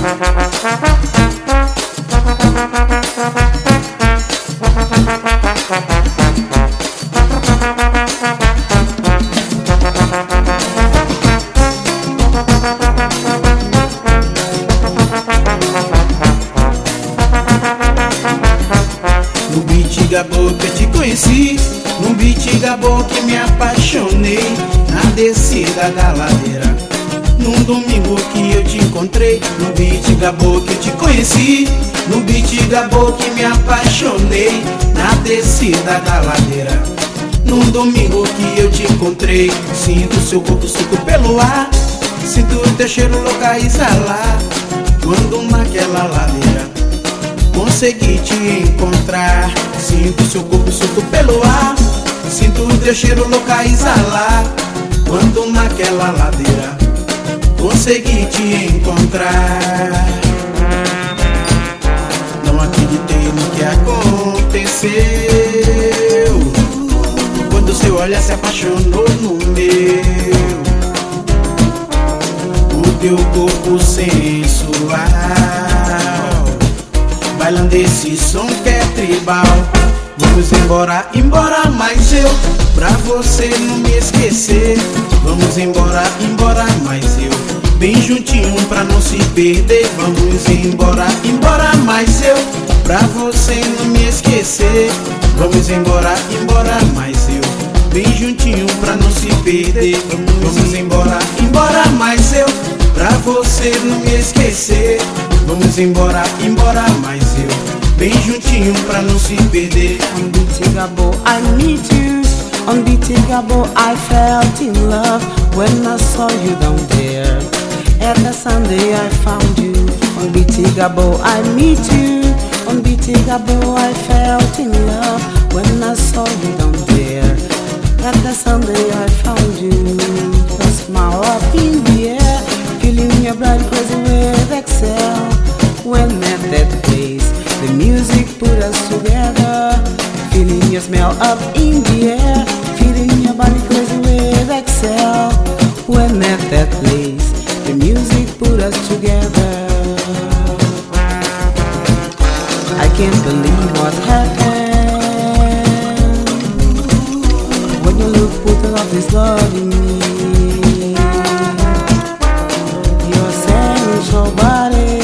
No beat gabô que eu te conheci, no beat gabô que me apaixonei, na descida da ladeira, num domingo que eu te encontrei. No beat gabô que eu te conheci, no beat gabô que me apaixonei, na descida da ladeira, num domingo que eu te encontrei. Sinto seu corpo suco pelo ar, sinto o teu cheiro louca exalar, quando naquela ladeira consegui te encontrar. Sinto seu corpo solto pelo ar, sinto o teu cheiro louca exalar, quando naquela ladeira consegui te encontrar. Não acreditei no que aconteceu, quando seu olhar se apaixonou no meu. O teu corpo sensual, bailando esse som que é tribal. Vamos embora, embora, mas eu, pra você não me esquecer. Vamos embora, embora, mas eu, bem juntinho pra não se perder. Vamos embora, embora, mas eu, pra você não me esquecer. Vamos embora, embora, mas eu, bem juntinho pra não se perder. Vamos embora, embora, mas eu, pra você não me esquecer. Vamos embora, embora, mas eu, bem juntinho pra não se perder. On BT Gabô, I need you. On BT Gabô, I felt in love when I saw you down there. At the Sunday I found you. On BT Gabô, I meet you. On BT Gabô, I felt in love when I saw you down there. At the Sunday I found you. A smile up in the air, feeling your blood crazy with Excel. When at that place, the music put us together. Feeling your smell up in the air, feeling your body crazy with Excel. When at that place, the music put us together. I can't believe what happened when you look put all this love in me. Your sensual body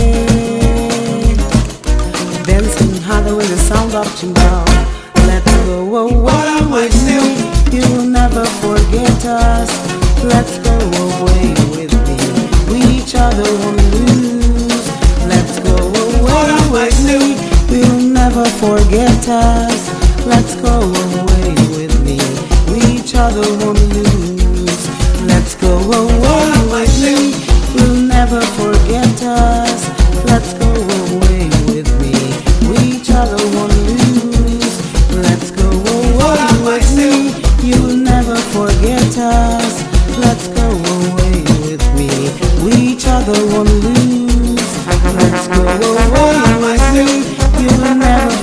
dancing harder with the sound of timbal. Let's go away with me, you will never forget us. Let's go away with me, we each other won't lose. Let's go away with me, we will never forget us. Let's go away with me, we each other won't lose. Let's go away with me, we'll never forget us. Let's go away with me, we each other won't lose. Let's go away with me, you'll never forget us. Let's go away with me, we each other won't lose. Let's go away with me, you'll never